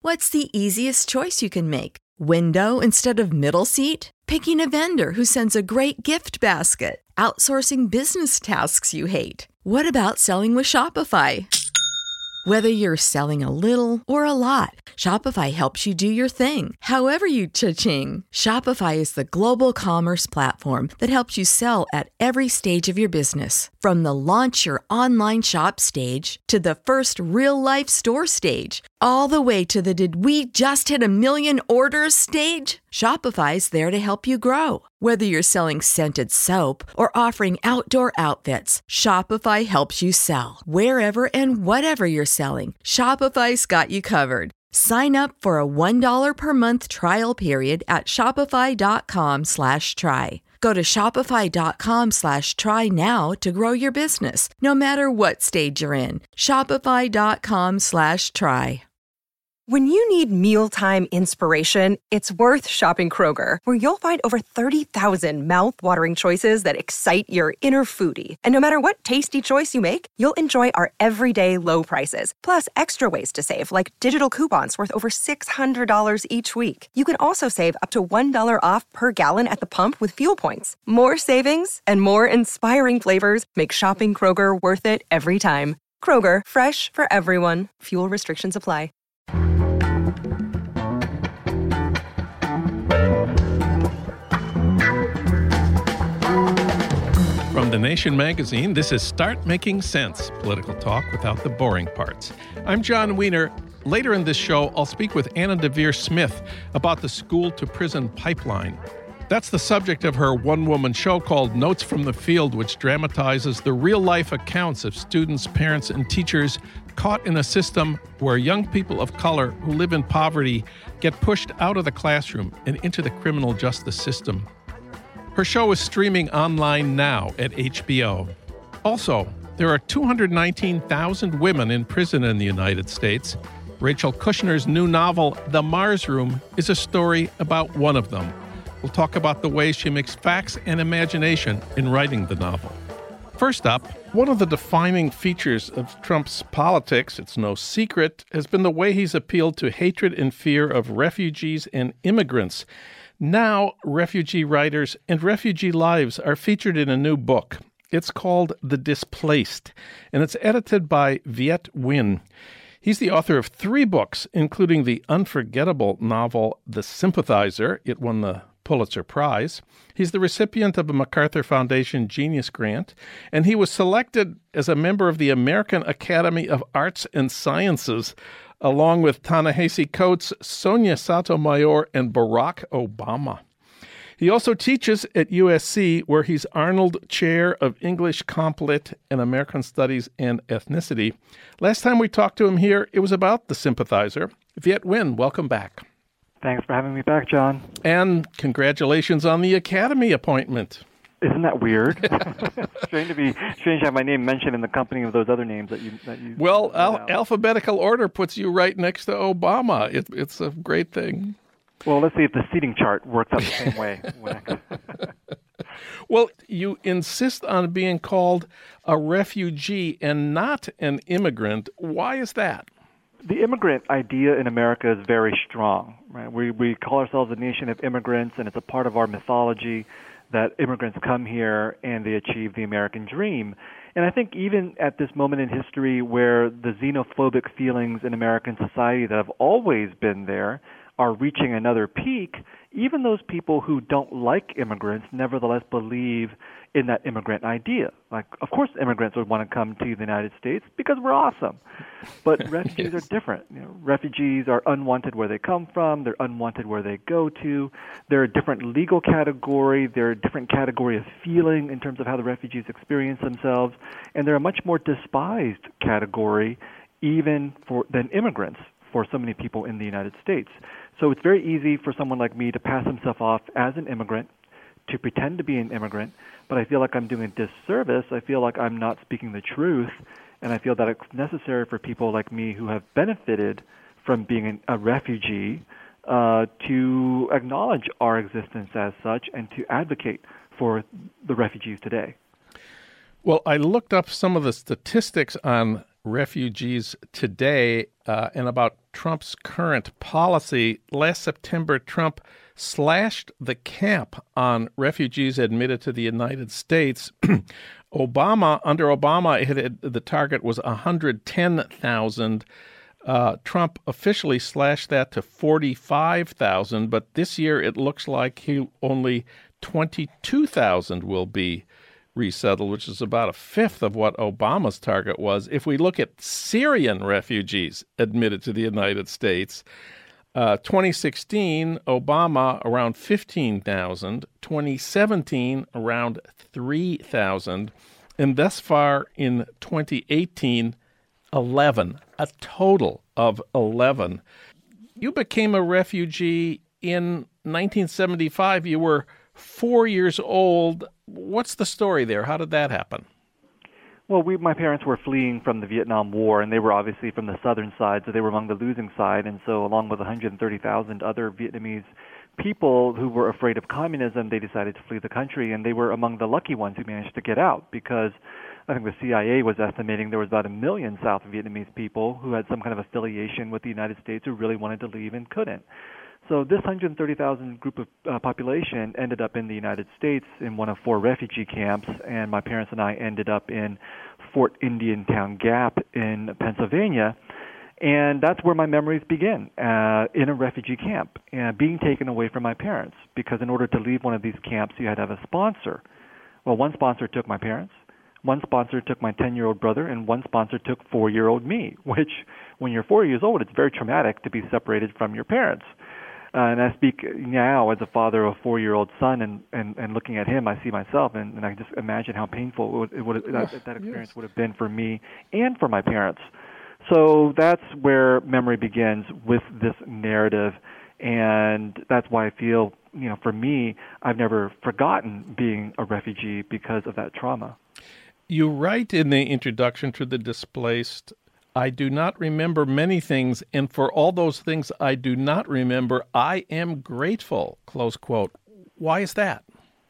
What's the easiest choice you can make? Window instead of middle seat? Picking a vendor who sends a great gift basket? Outsourcing business tasks you hate? What about selling with Shopify? Whether you're selling a little or a lot, Shopify helps you do your thing, however you cha-ching. Shopify is the global commerce platform that helps you sell at every stage of your business. From the launch your online shop stage to the first real-life store stage, all the way to the did we just hit a million orders stage. Shopify's there to help you grow. Whether you're selling scented soap or offering outdoor outfits, Shopify helps you sell. Wherever and whatever you're selling, Shopify's got you covered. Sign up for a $1 per month trial period at shopify.com/try. Go to shopify.com/try now to grow your business, no matter what stage you're in. Shopify.com/try. When you need mealtime inspiration, it's worth shopping Kroger, where you'll find over 30,000 mouth-watering choices that excite your inner foodie. And no matter what tasty choice you make, you'll enjoy our everyday low prices, plus extra ways to save, like digital coupons worth over $600 each week. You can also save up to $1 off per gallon at the pump with fuel points. More savings and more inspiring flavors make shopping Kroger worth it every time. Kroger, fresh for everyone. Fuel restrictions apply. From The Nation magazine, this is Start Making Sense, political talk without the boring parts. I'm John Wiener. Later in this show, I'll speak with Anna Deavere Smith about the school-to-prison pipeline. That's the subject of her one-woman show called Notes from the Field, which dramatizes the real-life accounts of students, parents, and teachers caught in a system where young people of color who live in poverty get pushed out of the classroom and into the criminal justice system. Her show is streaming online now at HBO. Also, there are 219,000 women in prison in the United States. Rachel Kushner's new novel, The Mars Room, is a story about one of them. We'll talk about the way she mixed facts and imagination in writing the novel. First up, one of the defining features of Trump's politics, it's no secret, has been the way he's appealed to hatred and fear of refugees and immigrants. Now, refugee writers and refugee lives are featured in a new book. It's called The Displaced, and it's edited by Viet Nguyen. He's the author of 3 books, including the unforgettable novel The Sympathizer. It won the Pulitzer Prize. He's the recipient of a MacArthur Foundation Genius Grant, and he was selected as a member of the American Academy of Arts and Sciences, along with Ta-Nehisi Coates, Sonia Sotomayor, and Barack Obama. He also teaches at USC, where he's Arnold Chair of English Comp Lit and American Studies and Ethnicity. Last time we talked to him here, it was about The Sympathizer. Viet Nguyen, welcome back. Thanks for having me back, John. And congratulations on the Academy appointment. Isn't that weird? Strange to have my name mentioned in the company of those other names that you. Well, alphabetical order puts you right next to Obama. It's a great thing. Well, let's see if the seating chart works out the same way. Well, you insist on being called a refugee and not an immigrant. Why is that? The immigrant idea in America is very strong. Right? We call ourselves a nation of immigrants, and it's a part of our mythology that immigrants come here and they achieve the American dream. And I think even at this moment in history where the xenophobic feelings in American society that have always been there are reaching another peak, even those people who don't like immigrants nevertheless believe in that immigrant idea. Like, of course, immigrants would want to come to the United States because we're awesome. But refugees are different. Refugees are unwanted where they come from. They're unwanted where they go to. They're a different legal category. They're a different category of feeling in terms of how the refugees experience themselves. And they're a much more despised category even than immigrants for so many people in the United States. So it's very easy for someone like me to pass himself off as an immigrant, to pretend to be an immigrant, but I feel like I'm doing a disservice. I feel like I'm not speaking the truth, and I feel that it's necessary for people like me who have benefited from being a refugee to acknowledge our existence as such and to advocate for the refugees today. Well, I looked up some of the statistics on refugees today and about Trump's current policy. Last September, Trump slashed the cap on refugees admitted to the United States. Under Obama, the target was 110,000. Trump officially slashed that to 45,000, but this year it looks like only 22,000 will be resettled, which is about a fifth of what Obama's target was. If we look at Syrian refugees admitted to the United States, 2016, Obama around 15,000, 2017 around 3,000, and thus far in 2018, 11, a total of 11. You became a refugee in 1975. You were 4 years old. What's the story there? How did that happen? Well, my parents were fleeing from the Vietnam War, and they were obviously from the southern side, so they were among the losing side. And so along with 130,000 other Vietnamese people who were afraid of communism, they decided to flee the country, and they were among the lucky ones who managed to get out, because I think the CIA was estimating there was about 1 million South Vietnamese people who had some kind of affiliation with the United States who really wanted to leave and couldn't. So this 130,000 group of population ended up in the United States in one of 4 refugee camps, and my parents and I ended up in Fort Indiantown Gap in Pennsylvania. And that's where my memories begin, in a refugee camp, being taken away from my parents, because in order to leave one of these camps, you had to have a sponsor. Well, one sponsor took my parents, one sponsor took my 10-year-old brother, and one sponsor took 4-year-old me, which, when you're 4 years old, it's very traumatic to be separated from your parents. And I speak now as a father of a 4-year-old son, and looking at him, I see myself, and I just imagine how painful that experience would have been for me and for my parents. So that's where memory begins with this narrative, and that's why I feel, for me, I've never forgotten being a refugee because of that trauma. You write in the introduction to The Displaced, I do not remember many things, and for all those things I do not remember, I am grateful, close quote. Why is that?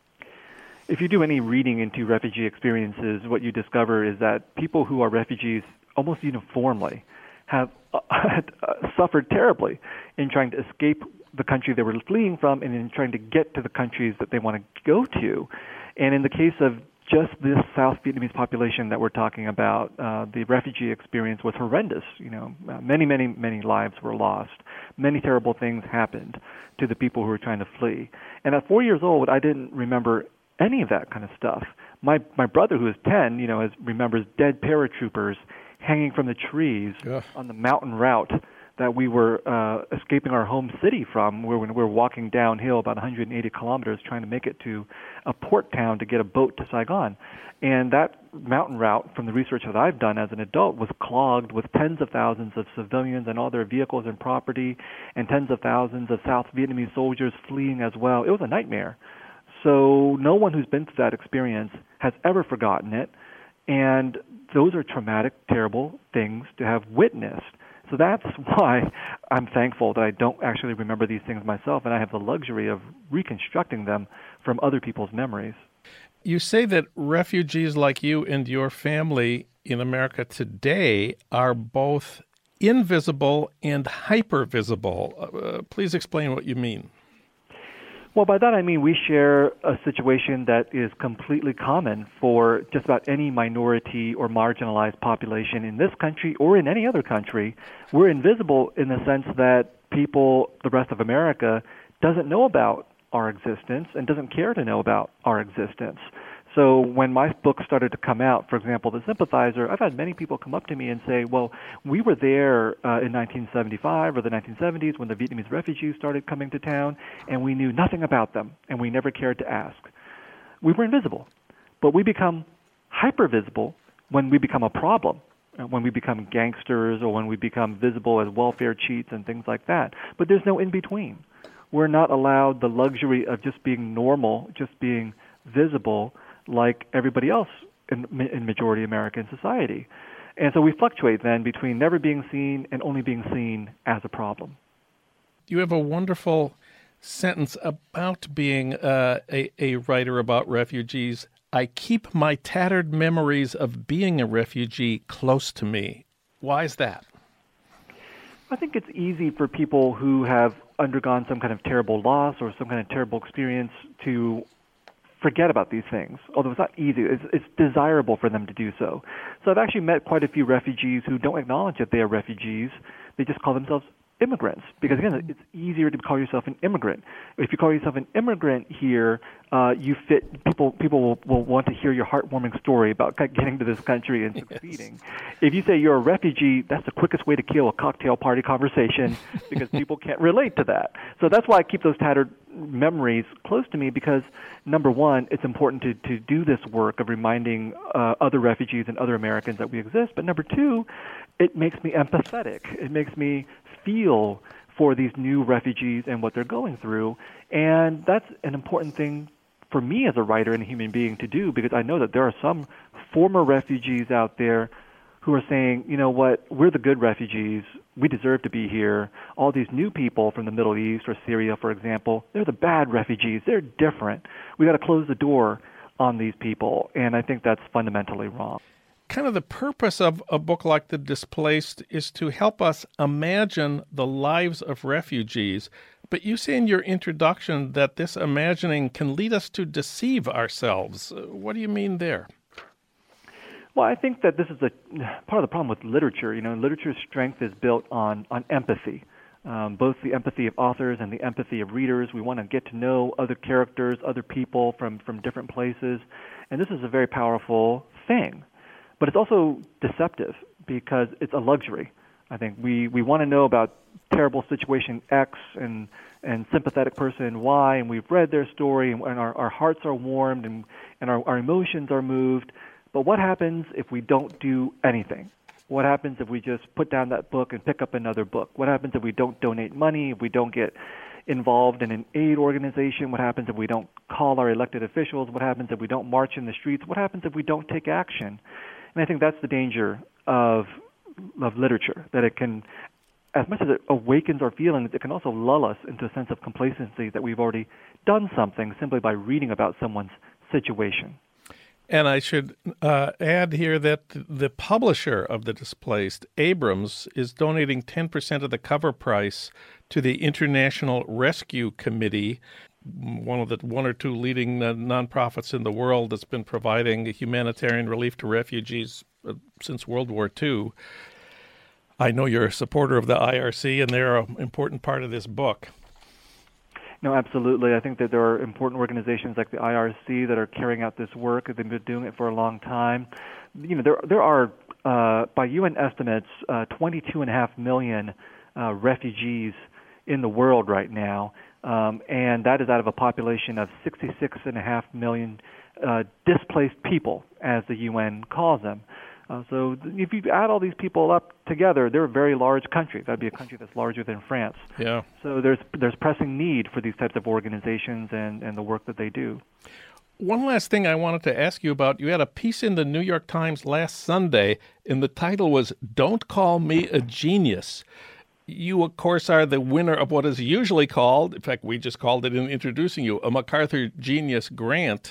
If you do any reading into refugee experiences, what you discover is that people who are refugees almost uniformly have suffered terribly in trying to escape the country they were fleeing from and in trying to get to the countries that they want to go to. And in the case of just this South Vietnamese population that we're talking about, the refugee experience was horrendous. Many, many, many lives were lost. Many terrible things happened to the people who were trying to flee. And at 4 years old, I didn't remember any of that kind of stuff. My brother, who is 10, remembers dead paratroopers hanging from the trees on the mountain route that we were escaping our home city from, when we were walking downhill about 180 kilometers trying to make it to a port town to get a boat to Saigon. And that mountain route, from the research that I've done as an adult, was clogged with tens of thousands of civilians and all their vehicles and property, and tens of thousands of South Vietnamese soldiers fleeing as well. It was a nightmare. So no one who's been through that experience has ever forgotten it. And those are traumatic, terrible things to have witnessed. So that's why I'm thankful that I don't actually remember these things myself, and I have the luxury of reconstructing them from other people's memories. You say that refugees like you and your family in America today are both invisible and hypervisible. Please explain what you mean. Well, by that I mean we share a situation that is completely common for just about any minority or marginalized population in this country or in any other country. We're invisible in the sense that people, the rest of America, doesn't know about our existence and doesn't care to know about our existence. So when my book started to come out, for example, The Sympathizer, I've had many people come up to me and say, well, we were there in 1975 or the 1970s when the Vietnamese refugees started coming to town, and we knew nothing about them, and we never cared to ask. We were invisible, but we become hyper-visible when we become a problem, when we become gangsters or when we become visible as welfare cheats and things like that. But there's no in-between. We're not allowed the luxury of just being normal, just being visible, like everybody else in majority American society. And so we fluctuate then between never being seen and only being seen as a problem. You have a wonderful sentence about being a writer about refugees. I keep my tattered memories of being a refugee close to me. Why is that? I think it's easy for people who have undergone some kind of terrible loss or some kind of terrible experience to forget about these things, although it's not easy. It's desirable for them to do so. So I've actually met quite a few refugees who don't acknowledge that they are refugees. They just call themselves immigrants, because again, it's easier to call yourself an immigrant. If you call yourself an immigrant here, you fit. People will want to hear your heartwarming story about getting to this country and succeeding. If you say you're a refugee, that's the quickest way to kill a cocktail party conversation, because people can't relate to that. So that's why I keep those tattered memories close to me, because number one, it's important to do this work of reminding other refugees and other Americans that we exist. But number two, it makes me empathetic. It makes me feel for these new refugees and what they're going through. And that's an important thing for me as a writer and a human being to do, because I know that there are some former refugees out there who are saying, you know what, we're the good refugees. We deserve to be here. All these new people from the Middle East or Syria, for example, they're the bad refugees. They're different. We got to close the door on these people. And I think that's fundamentally wrong. Kind of the purpose of a book like The Displaced is to help us imagine the lives of refugees. But you say in your introduction that this imagining can lead us to deceive ourselves. What do you mean there? Well, I think that this is part of the problem with literature. You know, literature's strength is built on empathy, both the empathy of authors and the empathy of readers. We want to get to know other characters, other people from different places. And this is a very powerful thing. But it's also deceptive because it's a luxury. I think we want to know about terrible situation X and sympathetic person Y, and we've read their story, and our hearts are warmed, and our emotions are moved. But what happens if we don't do anything? What happens if we just put down that book and pick up another book? What happens if we don't donate money, if we don't get involved in an aid organization? What happens if we don't call our elected officials? What happens if we don't march in the streets? What happens if we don't take action? And I think that's the danger of literature, that it can, as much as it awakens our feelings, it can also lull us into a sense of complacency that we've already done something simply by reading about someone's situation. And I should add here that the publisher of The Displaced, Abrams, is donating 10% of the cover price to the International Rescue Committee, one of the one or two leading nonprofits in the world that's been providing humanitarian relief to refugees since World War II. I know you're a supporter of the IRC, and they're an important part of this book. No, absolutely. I think that there are important organizations like the IRC that are carrying out this work. They've been doing it for a long time. You know, there are, by UN estimates, 22.5 million refugees in the world right now. And that is out of a population of 66.5 million displaced people, as the UN calls them. So if you add all these people up together, they're a very large country. That'd be a country that's larger than France. Yeah. So there's pressing need for these types of organizations and the work that they do. One last thing I wanted to ask you about. You had a piece in the New York Times last Sunday, and the title was "Don't Call Me a Genius." You, of course, are the winner of what is usually called, in fact, we just called it in introducing you, a MacArthur Genius Grant.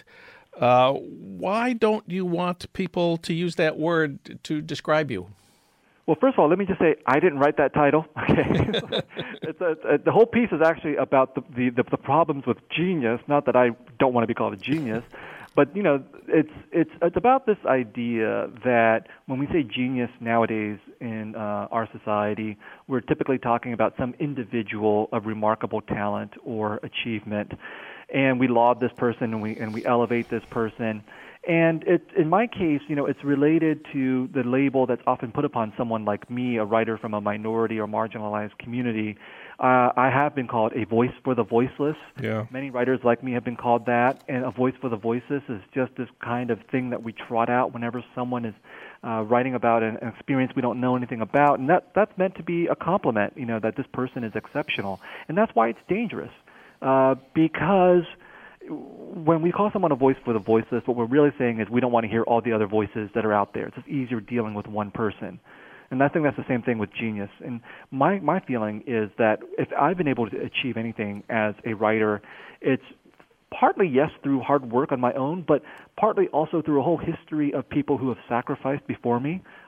Why don't you want people to use that word to describe you? Well, first of all, let me just say I didn't write that title. Okay, the whole piece is actually about the problems with genius. Not that I don't want to be called a genius, but you know, it's about this idea that when we say genius nowadays in our society, we're typically talking about some individual of remarkable talent or achievement. And we laud this person, and we elevate this person. And in my case, you know, it's related to the label that's often put upon someone like me, a writer from a minority or marginalized community. I have been called a voice for the voiceless. Yeah. Many writers like me have been called that. And a voice for the voiceless is just this kind of thing that we trot out whenever someone is writing about an experience we don't know anything about. And that's meant to be a compliment, you know, that this person is exceptional. And that's why it's dangerous. Because when we call someone a voice for the voiceless, what we're really saying is we don't want to hear all the other voices that are out there. It's just easier dealing with one person. And I think that's the same thing with genius. And my feeling is that if I've been able to achieve anything as a writer, it's partly, yes, through hard work on my own, but partly also through a whole history of people who have sacrificed before me,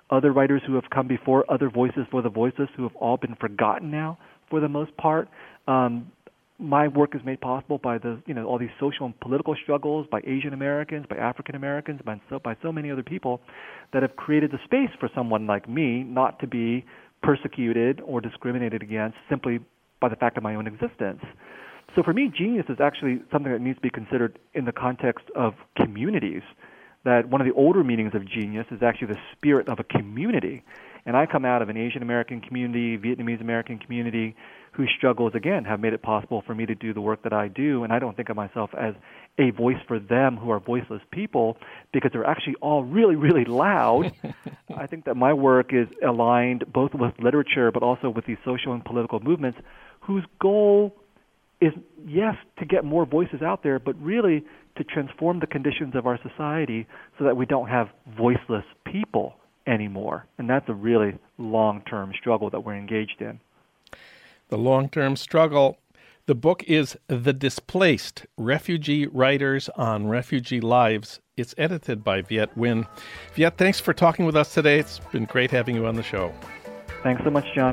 other writers who have come before, other voices for the voiceless who have all been forgotten now for the most part. My work is made possible by all these social and political struggles by Asian Americans, by African Americans, by so many other people that have created the space for someone like me not to be persecuted or discriminated against simply by the fact of my own existence. So for me, genius is actually something that needs to be considered in the context of communities. That one of the older meanings of genius is actually the spirit of a community. And I come out of an Asian American community, Vietnamese American community, whose struggles, again, have made it possible for me to do the work that I do. And I don't think of myself as a voice for them who are voiceless people because they're actually all really, really loud. I think that my work is aligned both with literature but also with these social and political movements whose goal is, yes, to get more voices out there, but really to transform the conditions of our society so that we don't have voiceless people anymore. And that's a really long-term struggle that we're engaged in. The long-term struggle. The book is The Displaced, Refugee Writers on Refugee Lives. It's edited by Viet Nguyen. Viet, thanks for talking with us today. It's been great having you on the show. Thanks so much, John.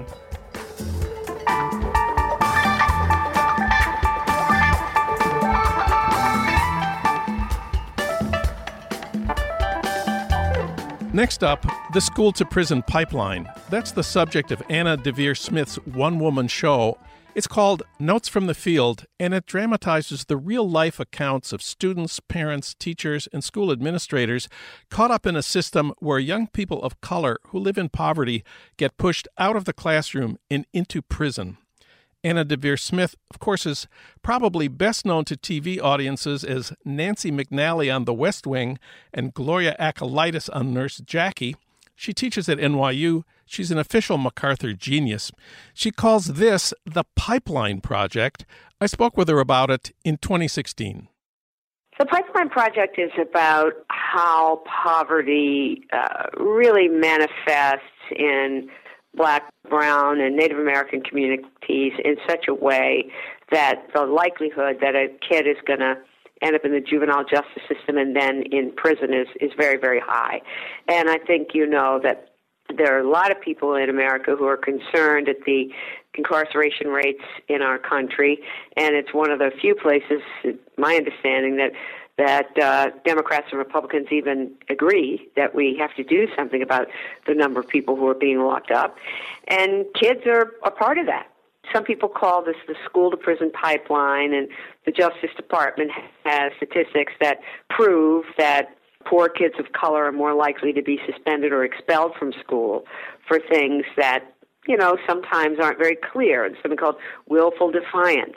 Next up, the school-to-prison pipeline. That's the subject of Anna Deavere Smith's one-woman show. It's called Notes from the Field, and it dramatizes the real-life accounts of students, parents, teachers, and school administrators caught up in a system where young people of color who live in poverty get pushed out of the classroom and into prison. Anna Deavere Smith, of course, is probably best known to TV audiences as Nancy McNally on The West Wing and Gloria Akalitis on Nurse Jackie. She teaches at NYU. She's an official MacArthur genius. She calls this the Pipeline Project. I spoke with her about it in 2016. The Pipeline Project is about how poverty really manifests in Black, Brown, and Native American communities in such a way that the likelihood that a kid is going to end up in the juvenile justice system and then in prison is very, very high. And I think you know that there are a lot of people in America who are concerned at the incarceration rates in our country, and it's one of the few places, my understanding, that Democrats and Republicans even agree that we have to do something about the number of people who are being locked up. And kids are a part of that. Some people call this the school-to-prison pipeline, and the Justice Department has statistics that prove that poor kids of color are more likely to be suspended or expelled from school for things that, sometimes aren't very clear. It's something called willful defiance.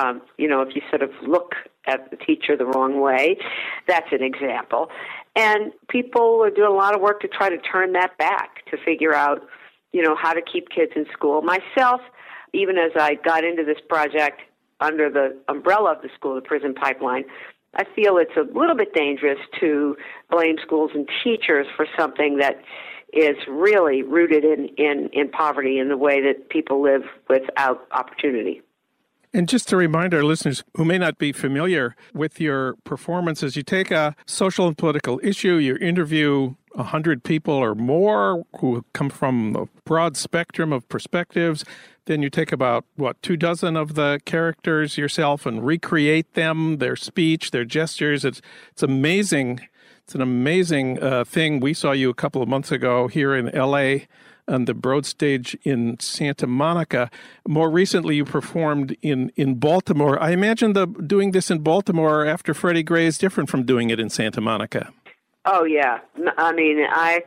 If you sort of look at the teacher the wrong way, that's an example. And people are doing a lot of work to try to turn that back, to figure out, how to keep kids in school. Myself, even as I got into this project under the umbrella of the school-to-prison pipeline, I feel it's a little bit dangerous to blame schools and teachers for something that is really rooted in poverty in the way that people live without opportunity. And just to remind our listeners who may not be familiar with your performances, you take a social and political issue, you interview 100 people or more who come from a broad spectrum of perspectives. Then you take about, 24 of the characters yourself and recreate them, their speech, their gestures. It's amazing. It's an amazing thing. We saw you a couple of months ago here in L.A. on the Broad Stage in Santa Monica. More recently, you performed in Baltimore. I imagine doing this in Baltimore after Freddie Gray is different from doing it in Santa Monica. Oh, yeah. I mean, I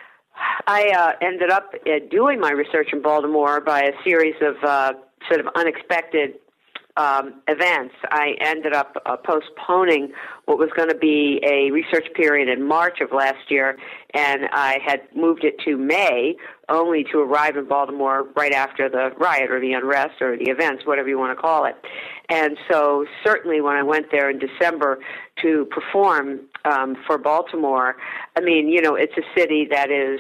ended up doing my research in Baltimore by a series of sort of unexpected events. I ended up postponing what was going to be a research period in March of last year, and I had moved it to May, only to arrive in Baltimore right after the riot or the unrest or the events, whatever you want to call it. And so certainly when I went there in December to perform for Baltimore, I mean, it's a city that is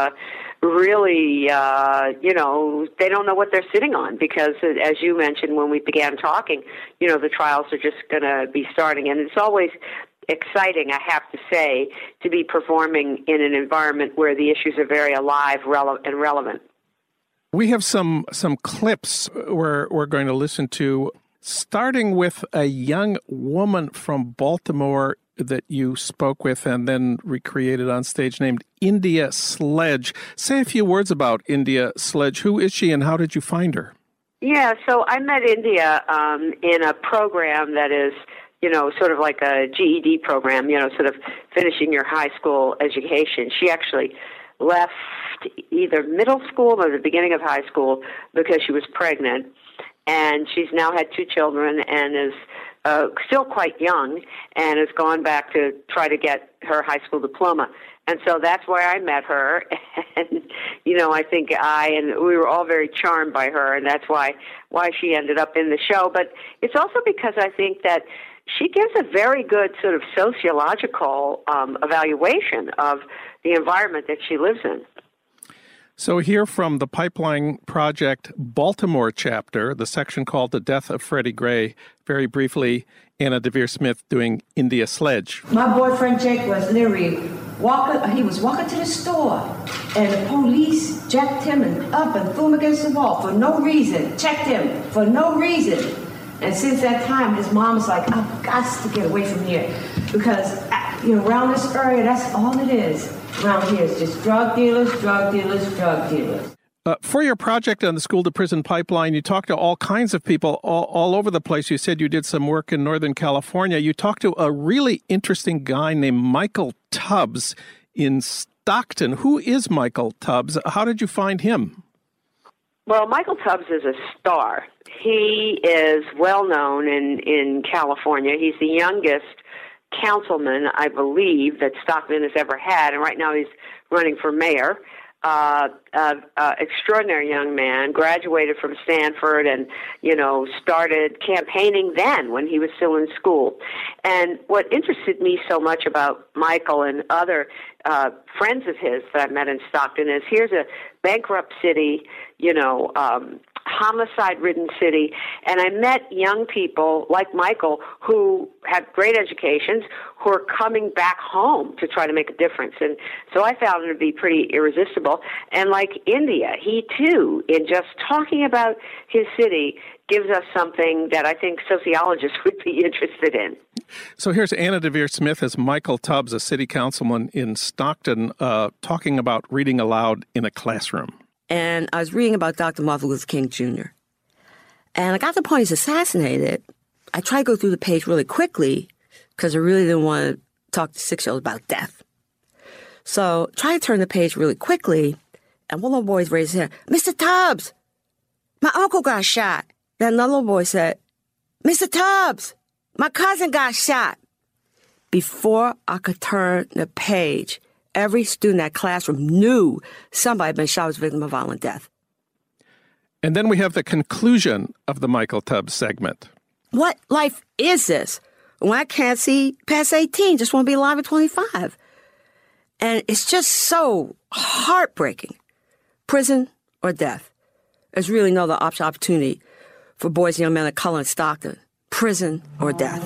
really, they don't know what they're sitting on because, as you mentioned when we began talking, the trials are just going to be starting. And it's always exciting, I have to say, to be performing in an environment where the issues are very alive and relevant. We have some clips we're going to listen to, starting with a young woman from Baltimore that you spoke with and then recreated on stage named India Sledge. Say a few words about India Sledge. Who is she and how did you find her? Yeah, so I met India in a program that is, sort of like a GED program, sort of finishing your high school education. She actually left either middle school or the beginning of high school because she was pregnant, and she's now had 2 children and is still quite young and has gone back to try to get her high school diploma. And so that's where I met her. And, I think we were all very charmed by her, and that's why she ended up in the show. But it's also because I think that she gives a very good sort of sociological evaluation of the environment that she lives in. So here from the Pipeline Project Baltimore chapter, the section called The Death of Freddie Gray, very briefly, Anna Deavere Smith doing India Sledge. My boyfriend Jake was literally walking to the store, and the police jacked him and threw him against the wall for no reason, checked him for no reason. And since that time, his mom was like, I've got to get away from here because, around this area, that's all it is. Around here is just drug dealers, drug dealers, drug dealers. For your project on the school-to-prison pipeline, you talked to all kinds of people all over the place. You said you did some work in Northern California. You talked to a really interesting guy named Michael Tubbs in Stockton. Who is Michael Tubbs? How did you find him? Well, Michael Tubbs is a star. He is well known in California. He's the youngest councilman, I believe, that Stockton has ever had, and right now he's running for mayor. Extraordinary young man, graduated from Stanford and, started campaigning then when he was still in school. And what interested me so much about Michael and other friends of his that I met in Stockton is here's a bankrupt city, homicide-ridden city, and I met young people like Michael who had great educations who are coming back home to try to make a difference. And so I found him to be pretty irresistible. And like India, he too, in just talking about his city, gives us something that I think sociologists would be interested in. So here's Anna Deavere Smith as Michael Tubbs, a city councilman in Stockton, talking about reading aloud in a classroom. And I was reading about Dr. Martin Luther King Jr. And I got to the point he's assassinated. I tried to go through the page really quickly because I really didn't want to talk to 6-year-olds about death. So try to turn the page really quickly, and one little boy raised his hand, Mr. Tubbs, my uncle got shot. Then another little boy said, Mr. Tubbs, my cousin got shot. Before I could turn the page, every student in that classroom knew somebody had been shot as a victim of violent death. And then we have the conclusion of the Michael Tubbs segment. What life is this? When I can't see past 18, just want to be alive at 25. And it's just so heartbreaking. Prison or death. There's really no other opportunity for boys and young men of color in Stockton. Prison or death.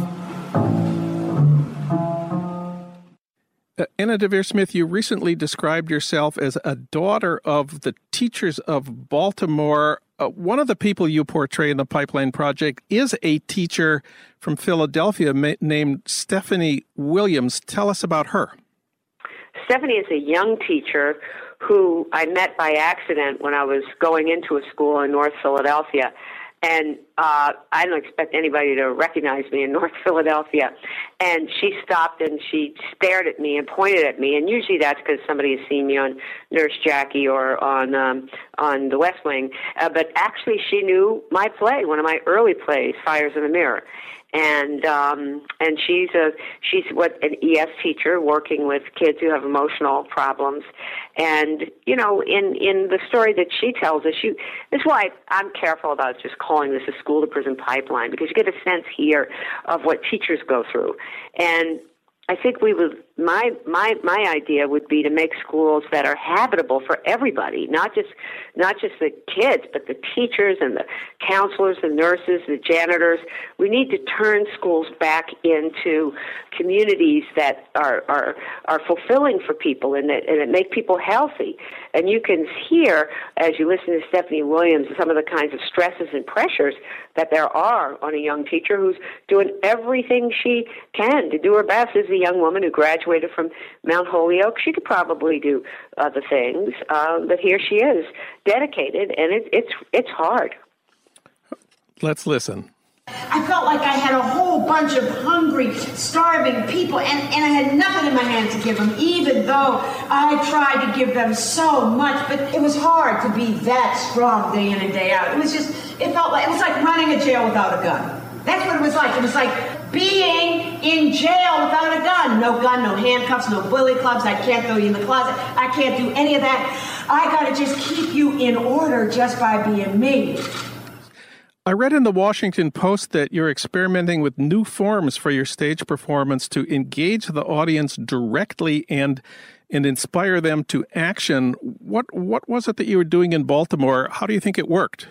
Anna Deavere Smith, you recently described yourself as a daughter of the teachers of Baltimore. One of the people you portray in the Pipeline Project is a teacher from Philadelphia named Stephanie Williams. Tell us about her. Stephanie is a young teacher who I met by accident when I was going into a school in North Philadelphia. And I don't expect anybody to recognize me in North Philadelphia. And she stopped and she stared at me and pointed at me. And usually that's because somebody has seen me on Nurse Jackie or on The West Wing. But actually she knew my play, one of my early plays, Fires in the Mirror. And she's an ES teacher working with kids who have emotional problems. And, in the story that she tells us, that's why I'm careful about just calling this a school-to-prison pipeline, because you get a sense here of what teachers go through. And I think we would my idea would be to make schools that are habitable for everybody, not just the kids, but the teachers and the counselors, the nurses, the janitors. We need to turn schools back into communities that are fulfilling for people and that make people healthy. And you can hear, as you listen to Stephanie Williams, some of the kinds of stresses and pressures that there are on a young teacher who's doing everything she can to do her best. As a young woman who graduated from Mount Holyoke, she could probably do other things, but here she is, dedicated, and it's hard. Let's listen. I felt like I had a whole bunch of hungry, starving people, and I had nothing in my hand to give them, even though I tried to give them so much. But it was hard to be that strong day in and day out. It felt like running a jail without a gun. That's what it was like. It was like being in jail without a gun. No gun, no handcuffs, no billy clubs. I can't throw you in the closet. I can't do any of that. I got to just keep you in order just by being me. I read in the Washington Post that you're experimenting with new forms for your stage performance to engage the audience directly and inspire them to action. What was it that you were doing in Baltimore? How do you think it worked?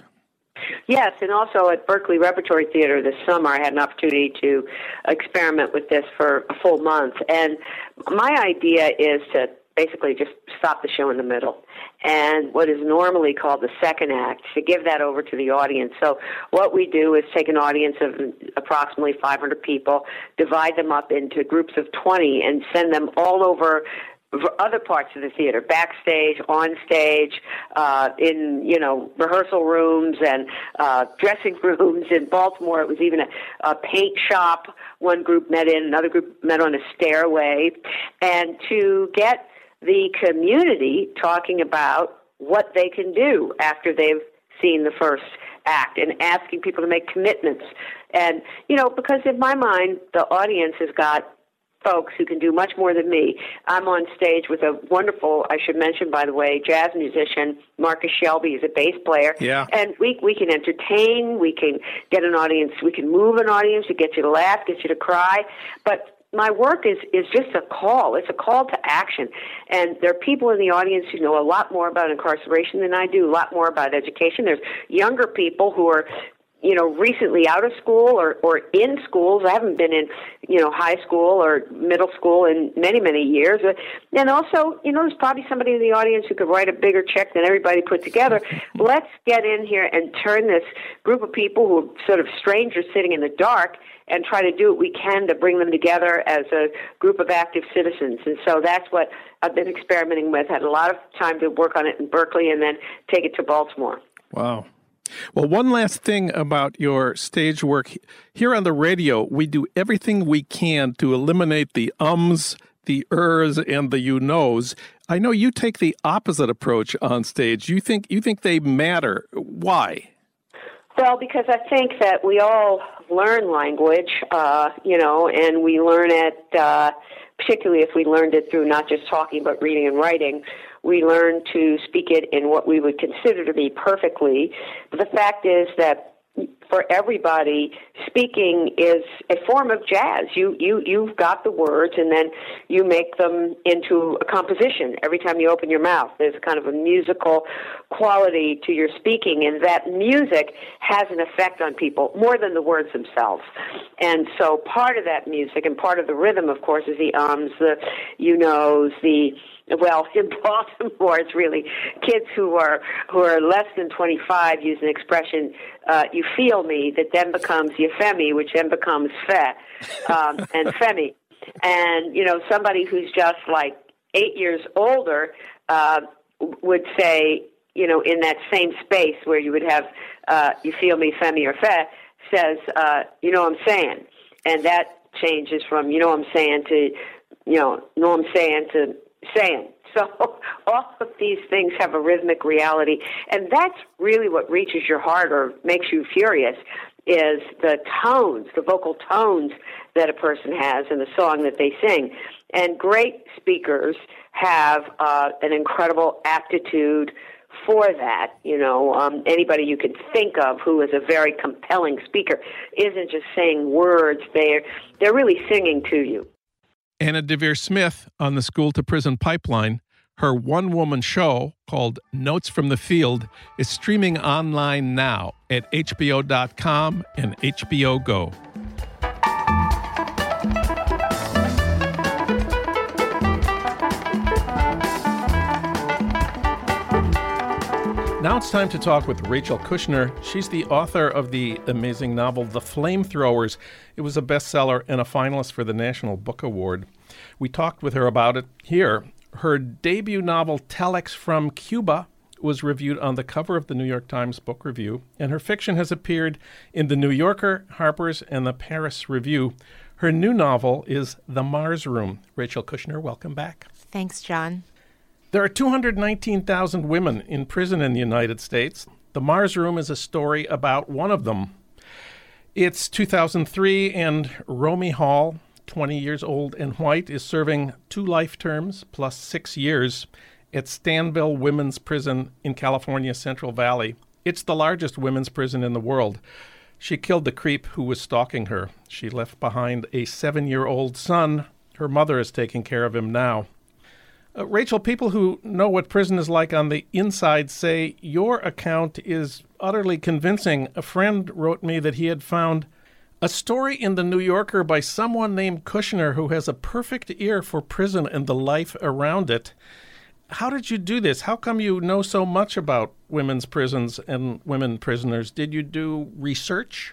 Yes, and also at Berkeley Repertory Theater this summer, I had an opportunity to experiment with this for a full month. And my idea is to basically just stop the show in the middle. And what is normally called the second act, to give that over to the audience. So what we do is take an audience of approximately 500 people, divide them up into groups of 20, and send them all over other parts of the theater, backstage, on stage, in, rehearsal rooms and dressing rooms. In Baltimore, it was even a paint shop. One group met in, another group met on a stairway. And to get the community talking about what they can do after they've seen the first act and asking people to make commitments. And, because in my mind, the audience has got folks who can do much more than me. I'm on stage with a wonderful, I should mention, by the way, jazz musician, Marcus Shelby. He's a bass player. Yeah. And we can entertain, we can get an audience, we can move an audience, we get you to laugh, get you to cry. But my work is just a call. It's a call to action. And there are people in the audience who know a lot more about incarceration than I do, a lot more about education. There's younger people who are recently out of school or in schools. I haven't been in, high school or middle school in many, many years. And also, there's probably somebody in the audience who could write a bigger check than everybody put together. Let's get in here and turn this group of people who are sort of strangers sitting in the dark and try to do what we can to bring them together as a group of active citizens. And so that's what I've been experimenting with. Had a lot of time to work on it in Berkeley and then take it to Baltimore. Wow. Well, one last thing about your stage work. Here on the radio, we do everything we can to eliminate the ums, the ers, and the you knows. I know you take the opposite approach on stage. You think they matter. Why? Well, because I think that we all learn language, and we learn it, particularly if we learned it through not just talking but reading and writing. We learn to speak it in what we would consider to be perfectly. But the fact is that for everybody, speaking is a form of jazz. You've got the words, and then you make them into a composition every time you open your mouth. There's kind of a musical quality to your speaking, and that music has an effect on people more than the words themselves. And so part of that music and part of the rhythm, of course, is the ums, the you knows, well, in Baltimore, it's really kids who are less than 25 use an expression, you feel me, that then becomes Yefemi, which then becomes Fe, and Femi. And, somebody who's just like 8 years older would say, in that same space where you would have you feel me, Femi, or Fe, says, I'm saying. And that changes from, I'm saying to, I'm saying to saying. So all of these things have a rhythmic reality, and that's really what reaches your heart or makes you furious, is the tones, the vocal tones that a person has in the song that they sing. And great speakers have an incredible aptitude for that. Anybody you can think of who is a very compelling speaker isn't just saying words. They're really singing to you. Anna Deavere Smith on the School to Prison Pipeline. Her one-woman show called Notes from the Field is streaming online now at HBO.com and HBO Go. Now it's time to talk with Rachel Kushner. She's the author of the amazing novel, The Flamethrowers. It was a bestseller and a finalist for the National Book Award. We talked with her about it here. Her debut novel, Telex from Cuba, was reviewed on the cover of the New York Times Book Review, and her fiction has appeared in the New Yorker, Harper's, and the Paris Review. Her new novel is The Mars Room. Rachel Kushner, welcome back. Thanks, John. There are 219,000 women in prison in the United States. The Mars Room is a story about one of them. It's 2003, and Romy Hall, 20 years old and white, is serving 2 life terms plus 6 years at Stanville Women's Prison in California's Central Valley. It's the largest women's prison in the world. She killed the creep who was stalking her. She left behind a 7-year-old son. Her mother is taking care of him now. Rachel, people who know what prison is like on the inside say your account is utterly convincing. A friend wrote me that he had found a story in the New Yorker by someone named Kushner who has a perfect ear for prison and the life around it. How did you do this? How come you know so much about women's prisons and women prisoners? Did you do research?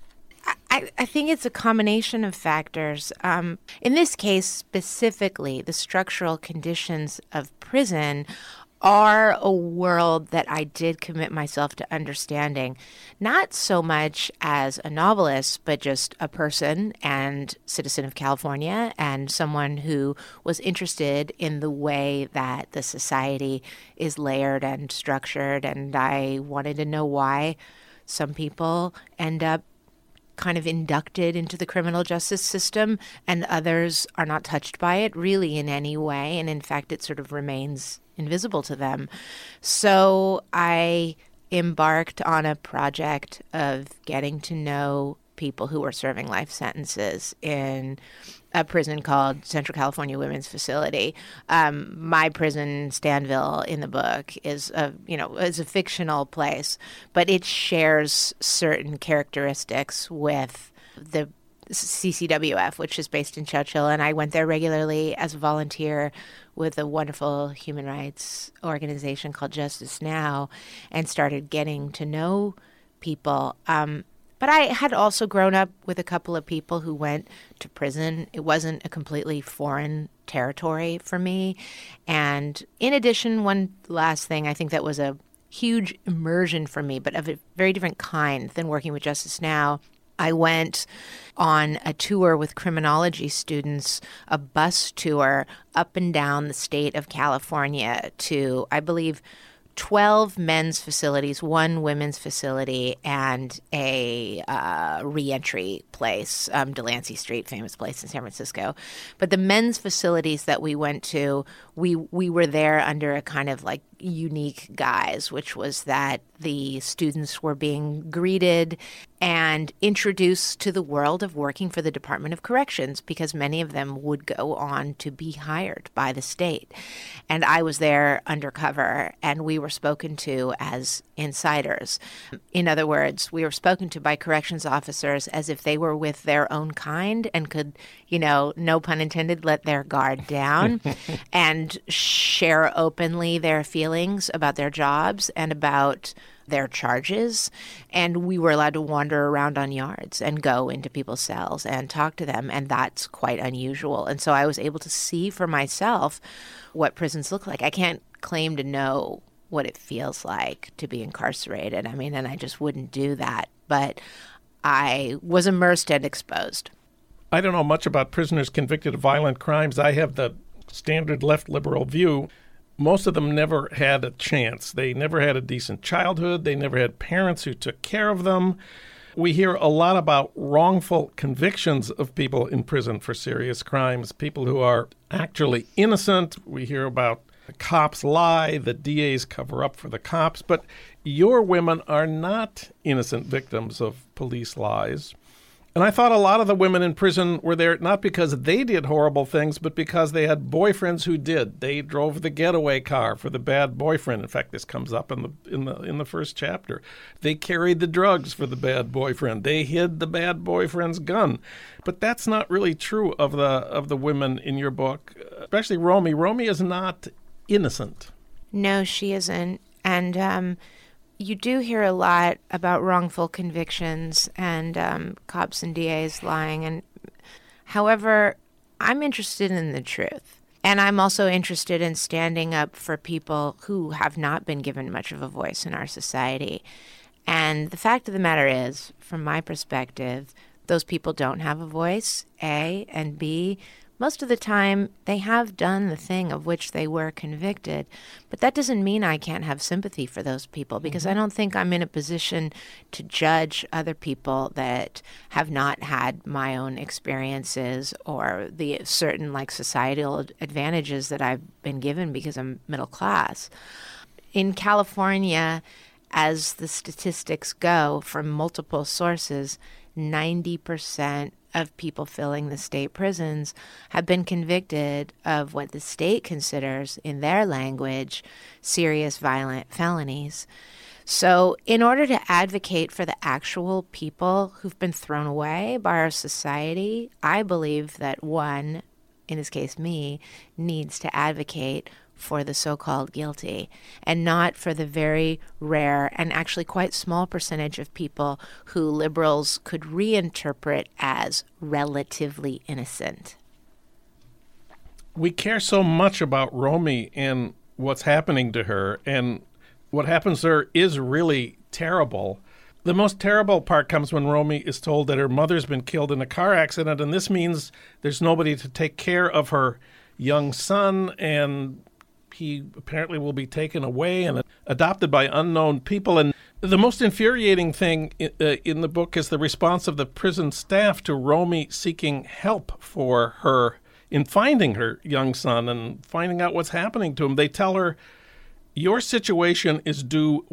I think it's a combination of factors. In this case specifically, the structural conditions of prison are a world that I did commit myself to understanding, not so much as a novelist, but just a person and citizen of California and someone who was interested in the way that the society is layered and structured. And I wanted to know why some people end up kind of inducted into the criminal justice system and others are not touched by it really in any way. And in fact, it sort of remains invisible to them. So I embarked on a project of getting to know people who were serving life sentences in a prison called Central California Women's Facility. My prison, Stanville, in the book is a fictional place, but it shares certain characteristics with the CCWF, which is based in Churchill, and I went there regularly as a volunteer with a wonderful human rights organization called Justice Now, and started getting to know people. But I had also grown up with a couple of people who went to prison. It wasn't a completely foreign territory for me. And in addition, one last thing, I think that was a huge immersion for me, but of a very different kind than working with Justice Now. I went on a tour with criminology students, a bus tour up and down the state of California to, I believe, 12 men's facilities, 1 women's facility, and a reentry place, Delancey Street, famous place in San Francisco. But the men's facilities that we went to, we were there under a kind of like unique guise, which was that the students were being greeted and introduced to the world of working for the Department of Corrections, because many of them would go on to be hired by the state. And I was there undercover, and we were spoken to as insiders. In other words, we were spoken to by corrections officers as if they were with their own kind and could, no pun intended, let their guard down and share openly their feelings about their jobs and about their charges. And we were allowed to wander around on yards and go into people's cells and talk to them. And that's quite unusual. And so I was able to see for myself what prisons look like. I can't claim to know what it feels like to be incarcerated. And I just wouldn't do that. But I was immersed and exposed. I don't know much about prisoners convicted of violent crimes. I have the standard left liberal view. Most of them never had a chance. They never had a decent childhood. They never had parents who took care of them. We hear a lot about wrongful convictions of people in prison for serious crimes, people who are actually innocent. We hear about the cops lie, the DAs cover up for the cops. But your women are not innocent victims of police lies. And I thought a lot of the women in prison were there not because they did horrible things, but because they had boyfriends who did. They drove the getaway car for the bad boyfriend. In fact, this comes up in the first chapter. They carried the drugs for the bad boyfriend. They hid the bad boyfriend's gun. But that's not really true of the women in your book, especially Romy. Romy is not innocent. No, she isn't. And you do hear a lot about wrongful convictions and cops and DAs lying. And however, I'm interested in the truth. And I'm also interested in standing up for people who have not been given much of a voice in our society. And the fact of the matter is, from my perspective, those people don't have a voice, A, and B, most of the time, they have done the thing of which they were convicted. But that doesn't mean I can't have sympathy for those people, because I don't think I'm in a position to judge other people that have not had my own experiences or the certain societal advantages that I've been given because I'm middle class. In California, as the statistics go from multiple sources, 90% of people filling the state prisons have been convicted of what the state considers, in their language, serious violent felonies. So in order to advocate for the actual people who've been thrown away by our society, I believe that one, in this case me, needs to advocate for the so-called guilty and not for the very rare and actually quite small percentage of people who liberals could reinterpret as relatively innocent. We care so much about Romy and what's happening to her, and what happens to her is really terrible. The most terrible part comes when Romy is told that her mother's been killed in a car accident, and this means there's nobody to take care of her young son, and he apparently will be taken away and adopted by unknown people. And the most infuriating thing in the book is the response of the prison staff to Romy seeking help for her in finding her young son and finding out what's happening to him. They tell her, your situation is due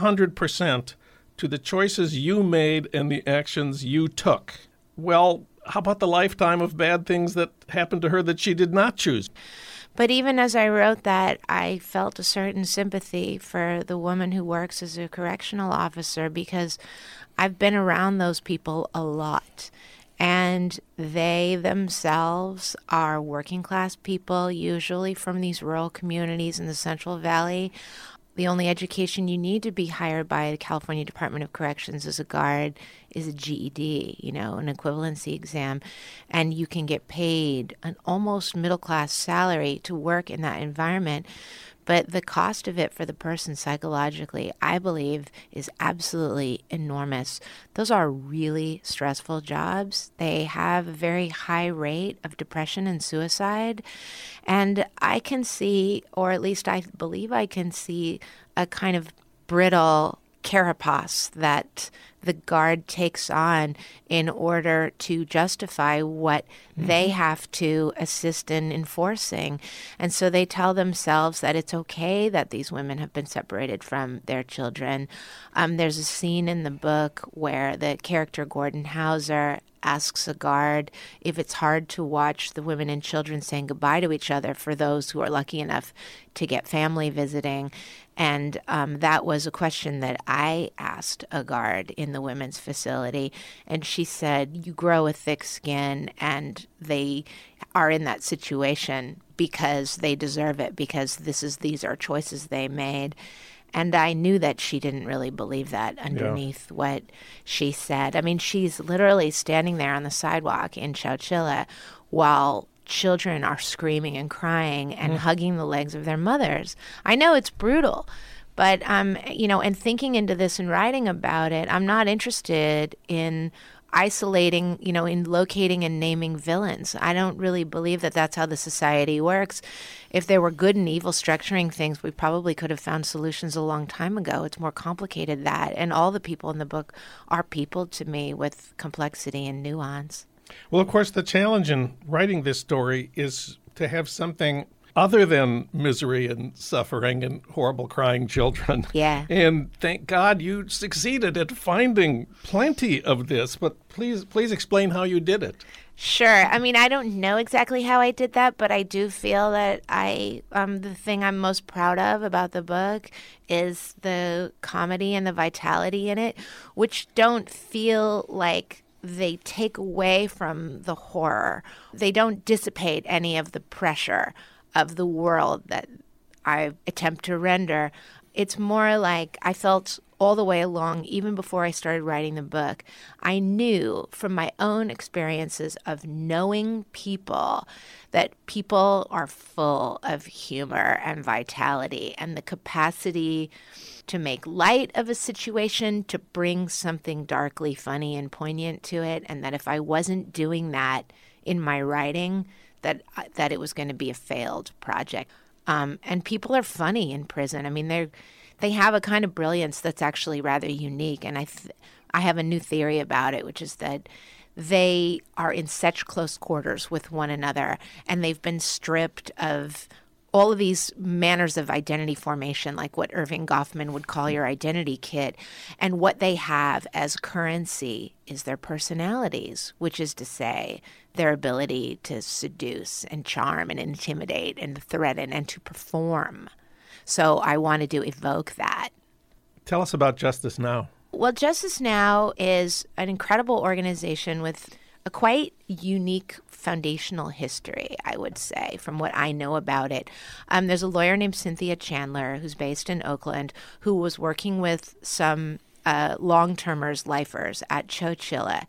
100% to the choices you made and the actions you took. Well, how about the lifetime of bad things that happened to her that she did not choose? But even as I wrote that, I felt a certain sympathy for the woman who works as a correctional officer, because I've been around those people a lot. And they themselves are working class people, usually from these rural communities in the Central Valley. The only education you need to be hired by the California Department of Corrections as a guard is a GED, an equivalency exam. And you can get paid an almost middle-class salary to work in that environment. But the cost of it for the person psychologically, I believe, is absolutely enormous. Those are really stressful jobs. They have a very high rate of depression and suicide. And I can see, or at least I believe I can see, a kind of brittle carapace that the guard takes on in order to justify what they have to assist in enforcing. And so they tell themselves that it's okay that these women have been separated from their children. There's a scene in the book where the character Gordon Hauser asks a guard if it's hard to watch the women and children saying goodbye to each other for those who are lucky enough to get family visiting. And that was a question that I asked a guard in the women's facility. And she said, you grow a thick skin, and they are in that situation because they deserve it, because these are choices they made. And I knew that she didn't really believe that underneath what she said. I mean, she's literally standing there on the sidewalk in Chowchilla while children are screaming and crying and hugging the legs of their mothers. I know it's brutal, but, and thinking into this and writing about it, I'm not interested in isolating, in locating and naming villains. I don't really believe that that's how the society works. If there were good and evil structuring things, we probably could have found solutions a long time ago. It's more complicated than that. And all the people in the book are people to me with complexity and nuance. Well, of course, the challenge in writing this story is to have something other than misery and suffering and horrible crying children. Yeah. And thank God you succeeded at finding plenty of this, but please explain how you did it. Sure. I mean, I don't know exactly how I did that, but I do feel that the thing I'm most proud of about the book is the comedy and the vitality in it, which don't feel like they take away from the horror. They don't dissipate any of the pressure of the world that I attempt to render. It's more like I felt all the way along, even before I started writing the book, I knew from my own experiences of knowing people that people are full of humor and vitality and the capacity to make light of a situation, to bring something darkly funny and poignant to it, and that if I wasn't doing that in my writing, that it was going to be a failed project. And people are funny in prison. I mean, they have a kind of brilliance that's actually rather unique. And I have a new theory about it, which is that they are in such close quarters with one another, and they've been stripped of all of these manners of identity formation, like what Irving Goffman would call your identity kit. And what they have as currency is their personalities, which is to say their ability to seduce and charm and intimidate and threaten and to perform. So I wanted to evoke that. Tell us about Justice Now. Well, Justice Now is an incredible organization with a quite unique foundational history, I would say, from what I know about it. There's a lawyer named Cynthia Chandler, who's based in Oakland, who was working with some long-termers, lifers at Chowchilla.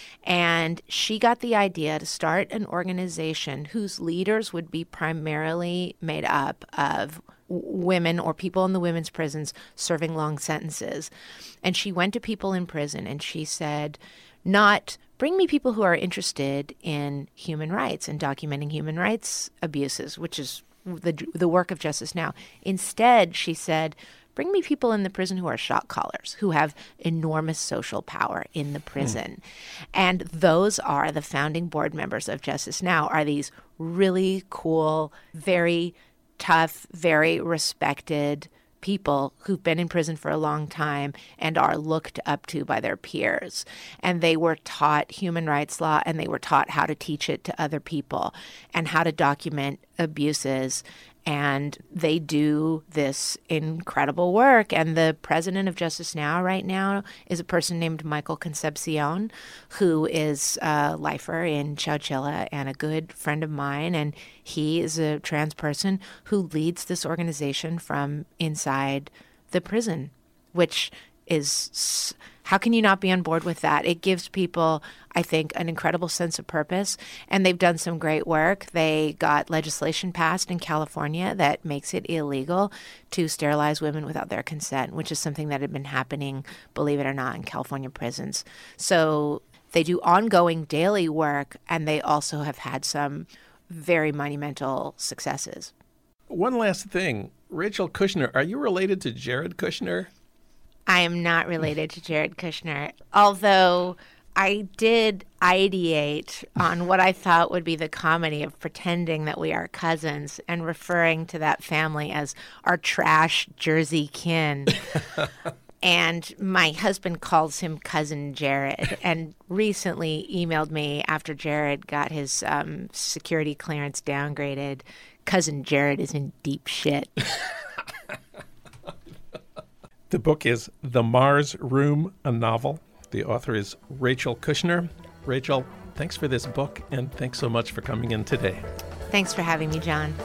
And she got the idea to start an organization whose leaders would be primarily made up of women or people in the women's prisons serving long sentences. And she went to people in prison and she said, not bring me people who are interested in human rights and documenting human rights abuses, which is the work of Justice Now. Instead, she said, bring me people in the prison who are shot callers, who have enormous social power in the prison. And those are the founding board members of Justice Now, are these really cool, very tough, very respected people who've been in prison for a long time and are looked up to by their peers. And they were taught human rights law, and they were taught how to teach it to other people and how to document abuses. And they do this incredible work. And the president of Justice Now right now is a person named Michael Concepcion, who is a lifer in Chowchilla and a good friend of mine. And he is a trans person who leads this organization from inside the prison, which is, how can you not be on board with that? It gives people, I think, an incredible sense of purpose, and they've done some great work. They got legislation passed in California that makes it illegal to sterilize women without their consent, which is something that had been happening, believe it or not, in California prisons. So they do ongoing daily work, and they also have had some very monumental successes. One last thing. Rachel Kushner, are you related to Jared Kushner? I am not related to Jared Kushner, although I did ideate on what I thought would be the comedy of pretending that we are cousins and referring to that family as our trash Jersey kin. And my husband calls him Cousin Jared, and recently emailed me after Jared got his security clearance downgraded. Cousin Jared is in deep shit. The book is The Mars Room, a novel. The author is Rachel Kushner. Rachel, thanks for this book, and thanks so much for coming in today. Thanks for having me, John.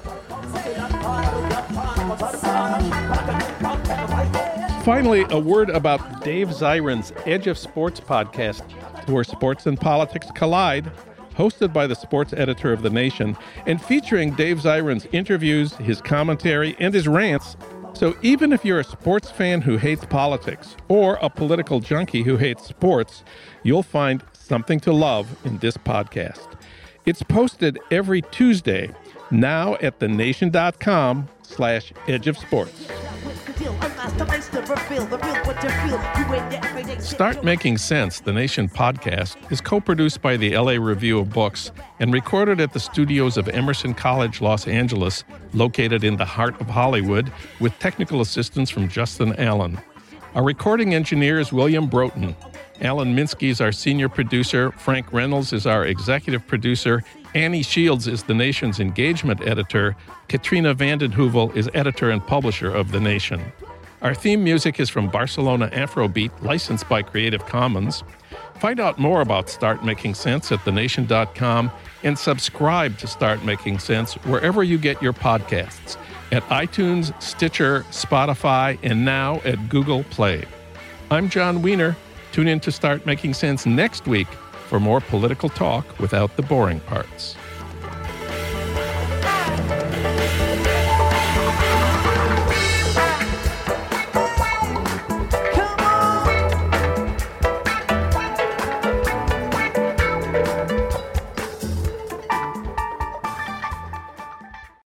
Finally, a word about Dave Zirin's Edge of Sports podcast, where sports and politics collide, hosted by the sports editor of The Nation, and featuring Dave Zirin's interviews, his commentary, and his rants. So even if you're a sports fan who hates politics or a political junkie who hates sports, you'll find something to love in this podcast. It's posted every Tuesday, now at thenation.com/edgeofsports. Start Making Sense, the Nation podcast, is co-produced by the LA Review of Books and recorded at the studios of Emerson College, Los Angeles, located in the heart of Hollywood, with technical assistance from Justin Allen. Our recording engineer is William Broughton. Alan Minsky is our senior producer. Frank Reynolds is our executive producer. Annie Shields is the Nation's engagement editor. Katrina vanden Heuvel is editor and publisher of The Nation. Our theme music is from Barcelona Afrobeat, licensed by Creative Commons. Find out more about Start Making Sense at thenation.com and subscribe to Start Making Sense wherever you get your podcasts, at iTunes, Stitcher, Spotify, and now at Google Play. I'm John Wiener. Tune in to Start Making Sense next week for more political talk without the boring parts.